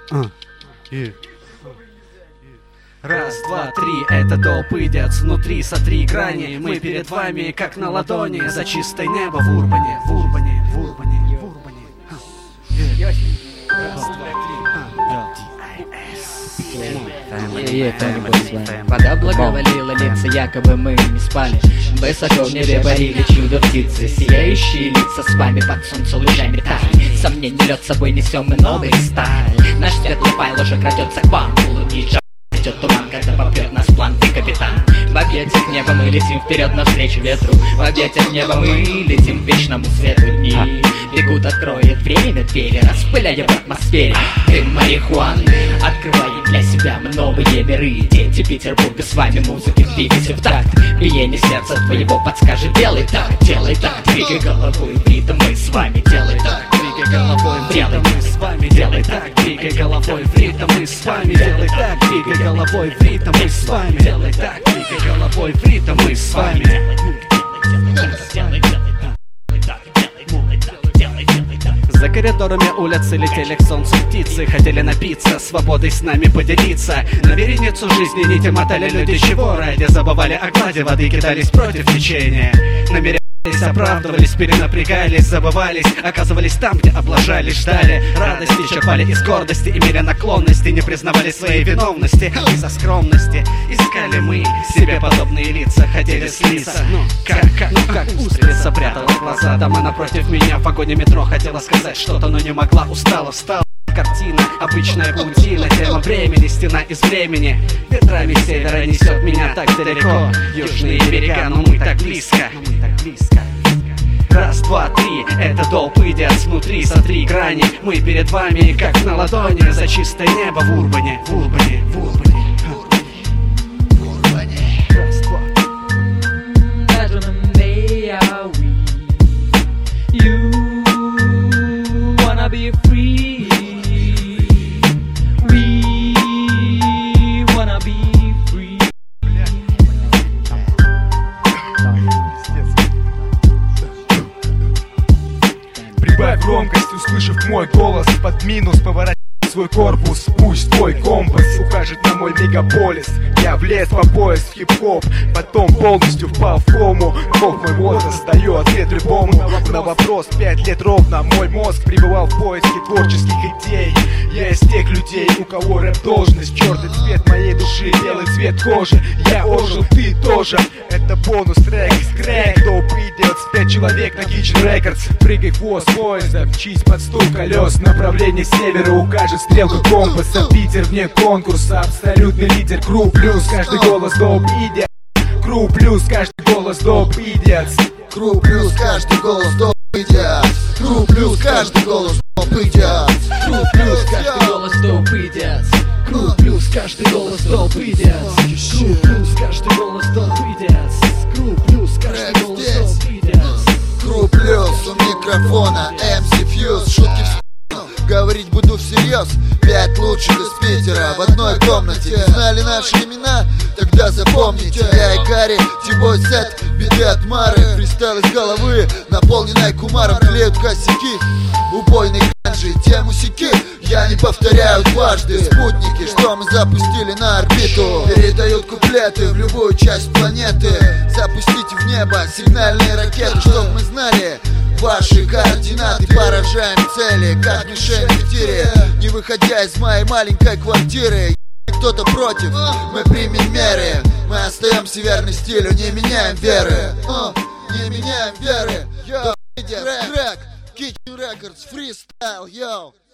Раз, два, три, это доп идет внутри, сотри грани. Мы перед вами, как на ладони, за чистое небо в Урбане, в Урбане, в Урбане, в Урбане. Раз, два, три. Вода благоволила лица, якобы мы не спали. Высоко в небе парили чудо птицы, сияющие лица с вами под солнце лучами тали. Сомнений лед с собой несем мы новый стайл. Наш светлый файл уже крадется к вам. Улыбнись, идет туман, когда попрет нас план, ты капитан. В объятиях неба мы летим вперед навстречу ветру. В объятиях неба мы летим к вечному свету. Дни бегут, откроет время двери, распыляя в атмосфере дым марихуаны, открывая для себя мы новые миры. Дети Петербурга, с вами музыки двигайся в такт. Биение сердца твоего подскажет: делай так, двигай головой в ритм, мы с вами. Делай так, двигай головой в ритм, мы с вами. Делай так, двигай головой в ритм, мы с вами. Делай так, двигай головой в ритм, мы с вами. Делай так, двигай головой в ритм, мы с вами. За коридорами улицы летели к солнцу птицы, хотели напиться, свободой с нами поделиться. На вереницу жизни нити мотали люди, чего ради забывали о глади воды, кидались против течения. Намерялись, оправдывались, перенапрягались, забывались, оказывались там, где облажались, ждали радости, черпали из гордости, имели наклонности, не признавали своей виновности из-за скромности. Искали мы себе подобные лица, хотели слиться. Как устрица прятала глаза, дома напротив меня в вагоне метро, хотела сказать что-то, но не могла, устала, встала. Картина, обычная паутина, тема времени, стена из времени. Ветрами севера несет меня так далеко, южные берега, но мы так близко. Раз, два, три, это доп идет внутри, сотри грани. Мы перед вами, как на ладони, за чистое небо в Урбане, в Урбане, в Урбане. Раз, два. You wanna be free. We wanna be free. Прибавь громкость, услышав мой голос. Под минус поворачивай свой корпус, пусть твой компас укажет на мой мегаполис. Я влез по пояс в хип-хоп, потом полностью впал в кому. Бог мой возраст, даю ответ любому. На вопрос 5 лет ровно мой мозг пребывал в поиске творческих идей. Я из тех людей, у кого рэп-должность, черный цвет моей души, белый цвет кожи. Я ожил, ты тоже. Это бонус трек, скрэк, доп идет. 5 человек на Kitchen Records. Прыгай в хвост поезда, мчись под стук колес. Направление севера укажет стрелка компаса. Питер вне конкурса, абсолютный лидер. Кру плюс, каждый голос доп идет. Кру плюс, каждый голос доп идет. Кру плюс, каждый голос доп идет. Кру плюс, каждый голос доп идет. Кру плюс, каждый голос доп идет. Кру плюс, каждый голос доп идет. Кру плюс, каждый голос доп идет. Кру плюс, каждый голос доп идет. Кру плюс, у микрофона MC Fuse. Шутки в спину, говорить буду всерьез. 5 лучших из Питера в одной комнате. Знали наши имена? Тогда запомните. Я и Кари, Тибой Сет, биты от Мары. Фристайл из головы, наполненной кумаром. Клеют косяки, убойной ганжи. Тему сики я не повторяю дважды. Спутники, что мы запустили на орбиту, передают куплеты в любую часть планеты. Запустите в небо сигнальные ракеты, чтоб мы знали ваши координаты. Поражаем цели, как мишень в тире, не выходя из моей маленькой квартиры. Кто-то против, мы примем меры. Мы остаемся верны стилю, не меняем веры. Не меняем веры. Йоу, трек, Kitchen Records, фристайл, йоу.